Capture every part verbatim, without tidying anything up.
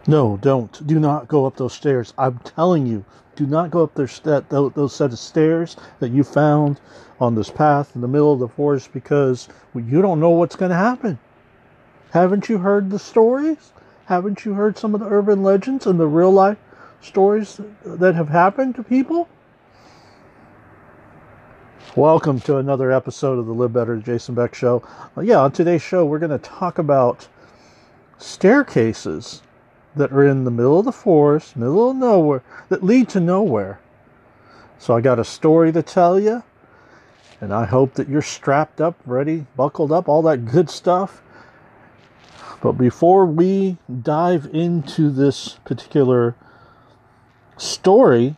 No, don't. Do not go up those stairs. I'm telling you, do not go up those, that, those set of stairs that you found on this path in the middle of the forest because you don't know what's going to happen. Haven't you heard the stories? Haven't you heard some of the urban legends and the real life stories that have happened to people? Welcome to another episode of the Live Better Jason Beck Show. Uh, yeah, on today's show, we're going to talk about staircases that are in the middle of the forest, middle of nowhere, that lead to nowhere. So I got a story to tell you, and I hope that you're strapped up, ready, buckled up, all that good stuff. But before we dive into this particular story,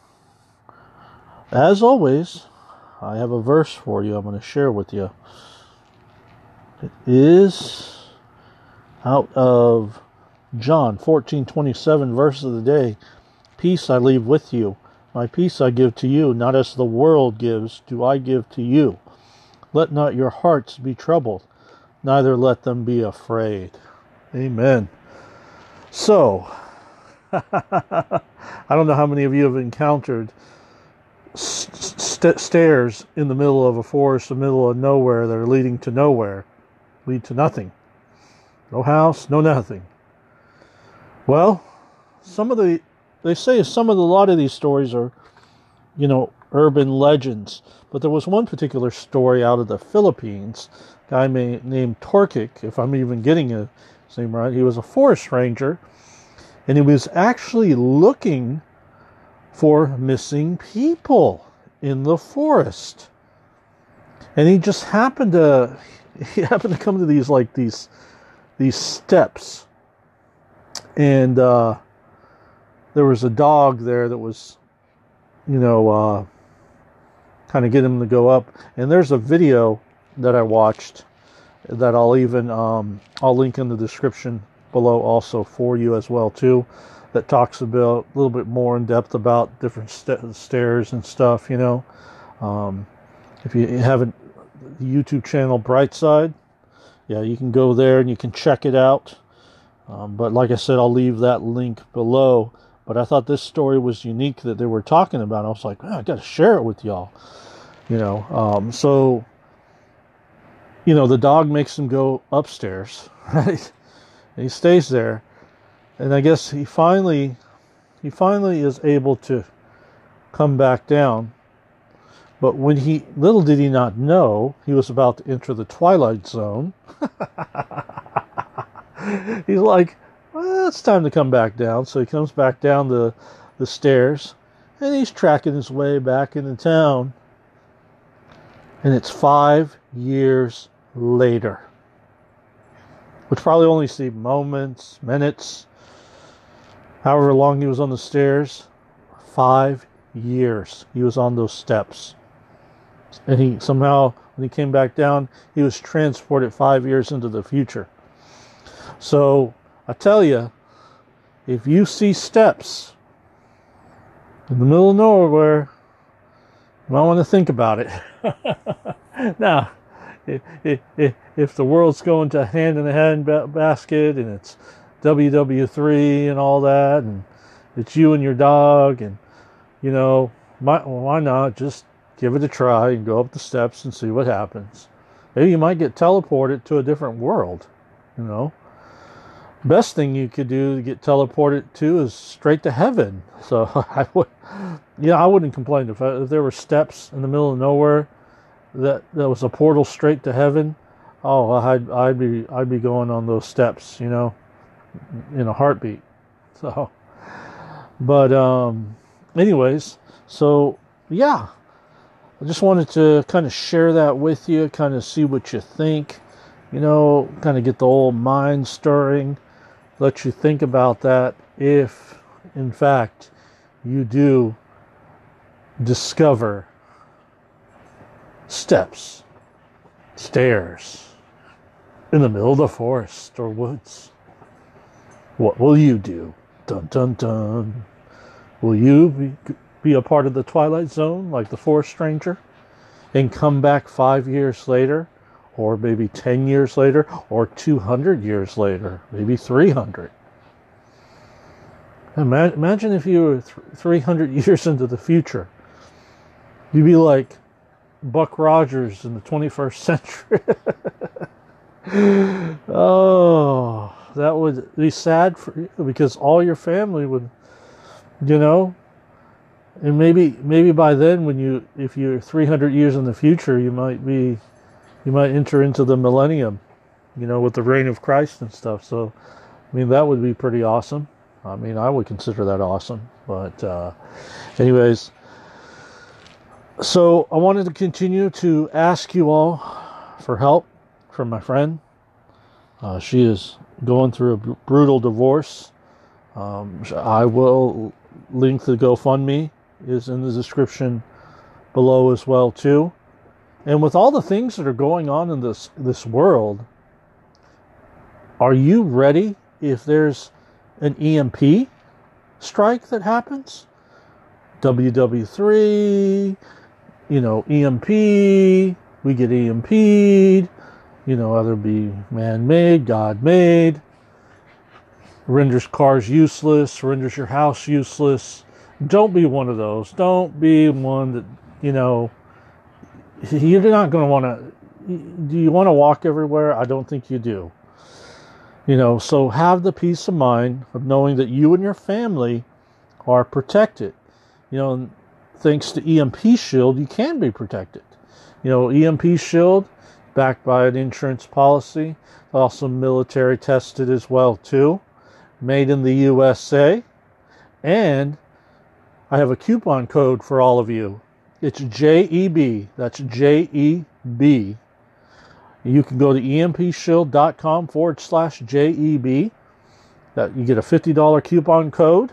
as always, I have a verse for you I'm going to share with you. It is out of John fourteen twenty-seven, verse of the day. Peace I leave with you. My peace I give to you. Not as the world gives, do I give to you. Let not your hearts be troubled, neither let them be afraid. Amen. So, I don't know how many of you have encountered st- stairs in the middle of a forest, the middle of nowhere, that are leading to nowhere, lead to nothing. No house, no nothing. Well, some of the, they say some of the, a lot of these stories are, you know, urban legends. But there was one particular story out of the Philippines, a guy may, named Torkik, if I'm even getting his name right. He was a forest ranger, and he was actually looking for missing people in the forest. And he just happened to, he happened to come to these, like, these, these steps. And uh, there was a dog there that was, you know, uh, kind of get him to go up. And there's a video that I watched that I'll even, um, I'll link in the description below also for you as well too, that talks about a little bit more in depth about different st- stairs and stuff, you know. Um, if you haven't, the YouTube channel Brightside, yeah, you can go there and you can check it out. Um, but like I said, I'll leave that link below. But I thought this story was unique that they were talking about. I was like, oh, I got to share it with y'all. You know, um, so, you know, the dog makes him go upstairs, right? And he stays there. And I guess he finally, he finally is able to come back down. But when he, little did he not know, he was about to enter the Twilight Zone. He's like, well, it's time to come back down. So he comes back down the, the stairs, and he's tracking his way back into town. And it's five years later, which probably only seemed moments, minutes, however long he was on the stairs. Five years he was on those steps. And he somehow, when he came back down, he was transported five years into the future. So, I tell you, if you see steps in the middle of nowhere, you might want to think about it. Now, if, if, if the world's going to hand in a hand basket and it's W W three and all that, and it's you and your dog, and, you know, why, why not just give it a try and go up the steps and see what happens. Maybe you might get teleported to a different world, you know. Best thing you could do to get teleported to is straight to heaven. So I would, yeah, I wouldn't complain if, I, if there were steps in the middle of nowhere that that was a portal straight to heaven. Oh, I'd I'd be I'd be going on those steps, you know, in a heartbeat. So, but um, anyways, so yeah, I just wanted to kind of share that with you, kind of see what you think, you know, kind of get the old mind stirring. Let you think about that if, in fact, you do discover steps, stairs in the middle of the forest or woods. What will you do? Dun, dun, dun. Will you be, be a part of the Twilight Zone like the forest ranger and come back five years later, or maybe ten years later, or two hundred years later, maybe three hundred? Ima- Imagine if you were th- three hundred years into the future. You'd be like Buck Rogers in the twenty-first century. Oh, that would be sad for you because all your family would, you know, and maybe maybe by then when you if you're three hundred years in the future, you might be you might enter into the millennium, you know, with the reign of Christ and stuff. So, I mean, that would be pretty awesome. I mean, I would consider that awesome. But uh, anyways, so I wanted to continue to ask you all for help from my friend. Uh, she is going through a br- brutal divorce. Um, I will link the GoFundMe is in the description below as well too. And with all the things that are going on in this this world, are you ready if there's an E M P strike that happens? W W three, you know, E M P, we get E M P'd, you know, either be man-made, God-made, renders cars useless, renders your house useless. Don't be one of those. Don't be one that, you know, you're not going to want to, do you want to walk everywhere? I don't think you do. You know, so have the peace of mind of knowing that you and your family are protected. You know, and thanks to E M P Shield, you can be protected. You know, E M P Shield, backed by an insurance policy, also military tested as well too, made in the U S A, and I have a coupon code for all of you. It's J E B. That's J E B. You can go to empshield.com forward slash JEB. That you get a fifty dollars coupon code.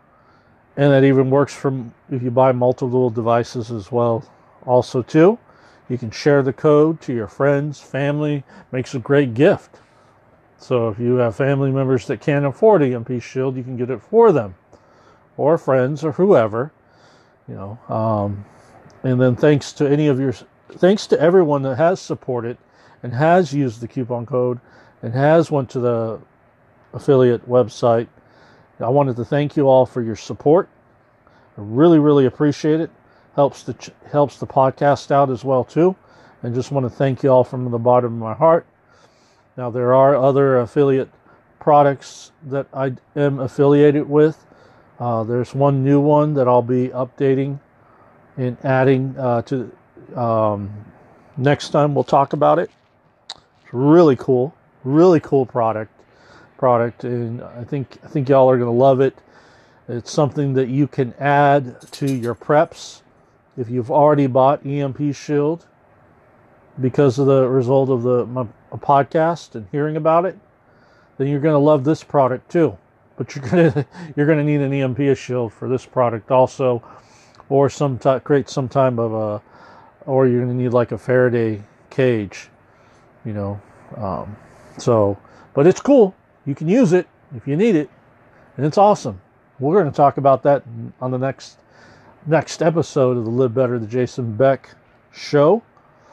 And that even works from if you buy multiple devices as well. Also too, you can share the code to your friends, family. Makes a great gift. So if you have family members that can't afford E M P Shield, you can get it for them. Or friends or whoever. You know. Um, and then thanks to any of your thanks to everyone that has supported and has used the coupon code and has went to the affiliate website. I wanted to thank you all for your support. I really, really appreciate it. Helps the helps the podcast out as well too. And just want to thank you all from the bottom of my heart. Now there are other affiliate products that I am affiliated with. Uh, there's one new one that I'll be updating and adding uh, to um, next time. We'll talk about it. It's really cool, really cool product. Product, and I think I think y'all are going to love it. It's something that you can add to your preps if you've already bought E M P Shield because of the result of the my, podcast and hearing about it. Then you're going to love this product too. But you're going to you're going to need an E M P Shield for this product also, or some t- create some type of a, or you're going to need like a Faraday cage, you know. Um, so, but it's cool. You can use it if you need it, and it's awesome. We're going to talk about that on the next next episode of the Live Better, the Jason Beck Show.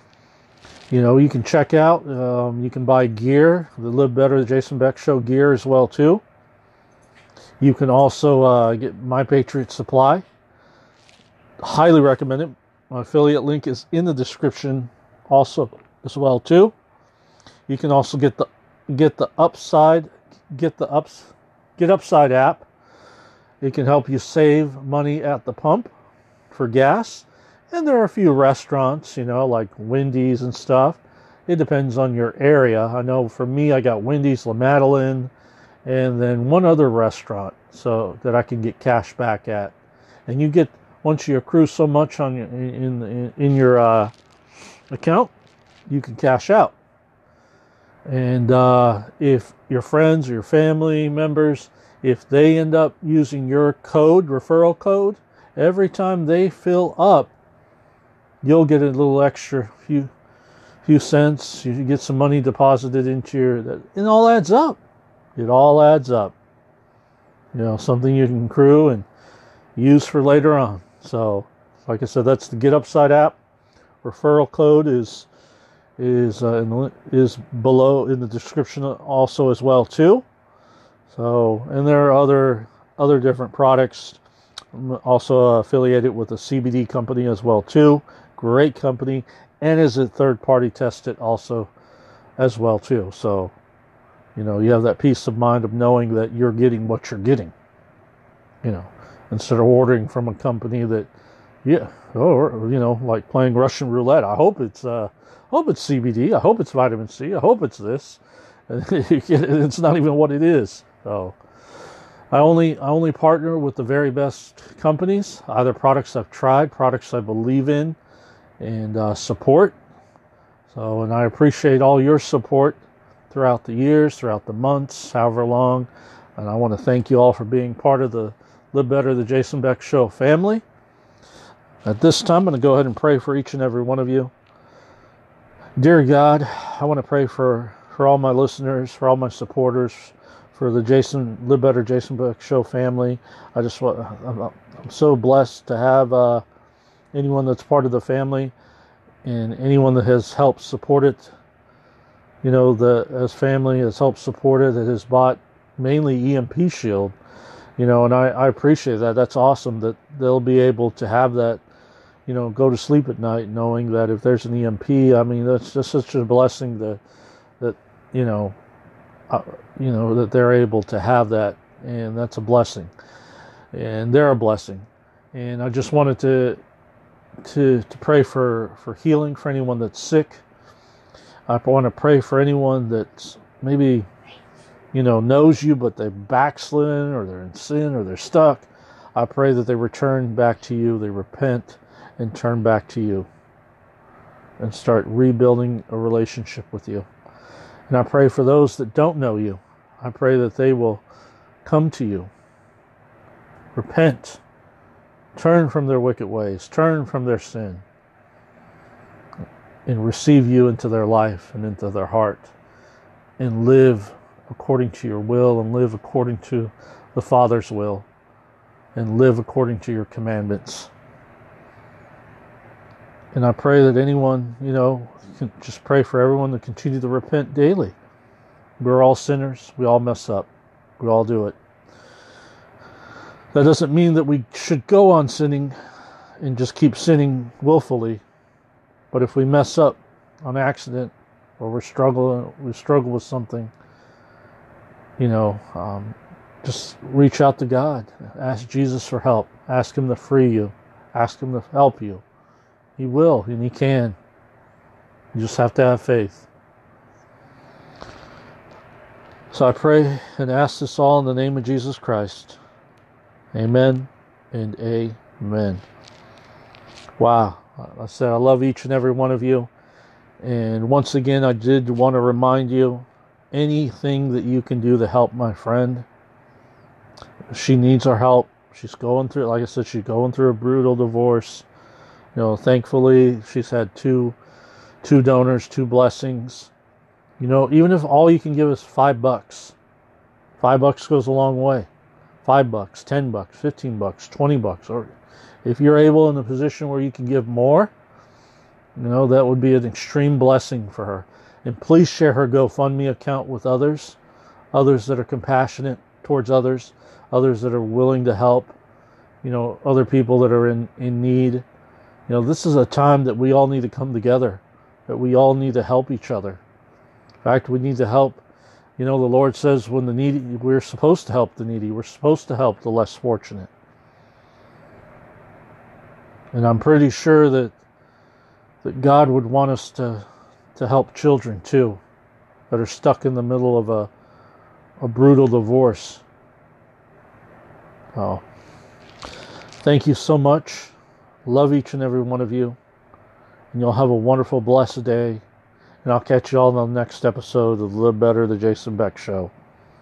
You know, you can check out, um, you can buy gear, the Live Better, the Jason Beck Show gear as well too. You can also uh, get My Patriot Supply. Highly recommend it. My affiliate link is in the description also as well too. You can also get the get the Upside get the ups get Upside app. It can help you save money at the pump for gas. And there are a few restaurants, you know, like Wendy's and stuff. It depends on your area. I know for me, I got Wendy's, La Madeleine, and then one other restaurant so that I can get cash back at. And you get, once you accrue so much on your, in, in, in your uh, account, you can cash out. And uh, if your friends or your family members, if they end up using your code, referral code, every time they fill up, you'll get a little extra few few cents. You get some money deposited into your, and it all adds up. It all adds up. You know, something you can accrue and use for later on. So, like I said, that's the Get Upside app. Referral code is is uh, in the, is below in the description also as well too. So, and there are other other different products. I'm also affiliated with a C B D company as well too. Great company, and is a third party tested also as well too. So, you know, you have that peace of mind of knowing that you're getting what you're getting. You know, instead of ordering from a company that, yeah, or you know, like playing Russian roulette. I hope it's, uh, hope it's C B D. I hope it's vitamin C. I hope it's this. It's not even what it is. So, I only I only partner with the very best companies, either products I've tried, products I believe in, and uh, support. So, and I appreciate all your support throughout the years, throughout the months, however long. And I want to thank you all for being part of the Live Better, the Jason Beck Show family. At this time, I'm going to go ahead and pray for each and every one of you. Dear God, I want to pray for, for all my listeners, for all my supporters, for the Jason Live Better Jason Beck Show family. I just want, I'm, I'm so blessed to have uh, anyone that's part of the family and anyone that has helped support it. You know, the as family has helped support it, that has bought mainly E M P Shield. You know, and I, I appreciate that. That's awesome that they'll be able to have that, you know, go to sleep at night knowing that if there's an E M P, I mean, that's just such a blessing that, that you know, uh, you know, that they're able to have that, and that's a blessing. And they're a blessing. And I just wanted to to to pray for, for healing for anyone that's sick. I want to pray for anyone that's maybe, you know, knows you, but they're backslidden or they're in sin or they're stuck. I pray that they return back to you, they repent and turn back to you and start rebuilding a relationship with you. And I pray for those that don't know you. I pray that they will come to you, repent, turn from their wicked ways, turn from their sin, and receive you into their life and into their heart, and live according to your will, and live according to the Father's will, and live according to your commandments. And I pray that anyone, you know, can just pray for everyone to continue to repent daily. We're all sinners. We all mess up. We all do it. That doesn't mean that we should go on sinning and just keep sinning willfully. But if we mess up on accident, or we're struggling, we struggle with something, you know, um, just reach out to God. Ask Jesus for help. Ask Him to free you. Ask Him to help you. He will, and He can. You just have to have faith. So I pray and ask this all in the name of Jesus Christ. Amen and amen. Wow. I said I love each and every one of you. And once again, I did want to remind you, anything that you can do to help my friend. She needs our help. She's going through, like I said, she's going through a brutal divorce. You know, thankfully, she's had two, two donors, two blessings. You know, even if all you can give is five bucks, five bucks goes a long way. Five bucks, ten bucks, fifteen bucks, twenty bucks, or if you're able in a position where you can give more, you know, that would be an extreme blessing for her. And please share her GoFundMe account with others, others that are compassionate towards others, others that are willing to help, you know, other people that are in, in need. You know, this is a time that we all need to come together, that we all need to help each other. In fact, we need to help. You know, the Lord says when the needy, we're supposed to help the needy. We're supposed to help the less fortunate. And I'm pretty sure that that God would want us to to help children too, that are stuck in the middle of a a brutal divorce. Oh, thank you so much. Love each and every one of you. And you'll have a wonderful, blessed day. And I'll catch you all in the next episode of Live Better, the Jason Beck Show.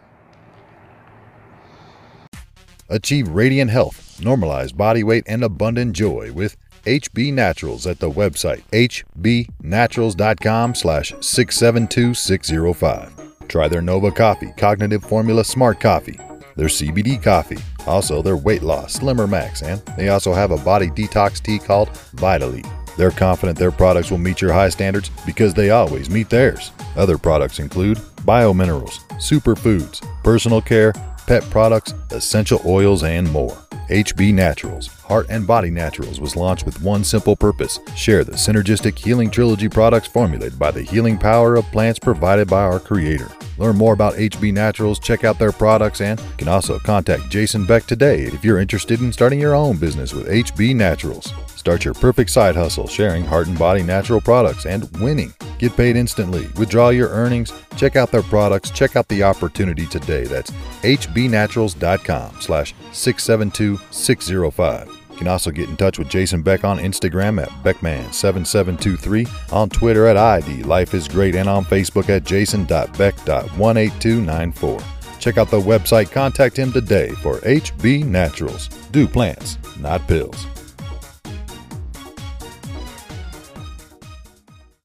Achieve radiant health, normalized body weight, and abundant joy with H B Naturals at the website h b naturals dot com slash six seven two six zero five. Try their Nova Coffee Cognitive Formula Smart Coffee, their C B D coffee, also their weight loss Slimmer Max, and they also have a body detox tea called Vitalete. They're confident their products will meet your high standards because they always meet theirs. Other products include Biominerals, Superfoods, Personal Care, pet products, essential oils, and more. H B Naturals, Heart and Body Naturals, was launched with one simple purpose: share the synergistic Healing Trilogy products formulated by the healing power of plants provided by our Creator. Learn more about H B Naturals, check out their products, and you can also contact Jason Beck today if you're interested in starting your own business with H B Naturals. Start your perfect side hustle sharing Heart and Body natural products and winning. Get paid instantly. Withdraw your earnings. Check out their products. Check out the opportunity today. That's hbnaturals.com slash 672605. You can also get in touch with Jason Beck on Instagram at Beckman seven seven two three, on Twitter at I D Life is Great, and on Facebook at jason dot beck dot one eight two nine four. Check out the website. Contact him today for H B Naturals. Do plants, not pills.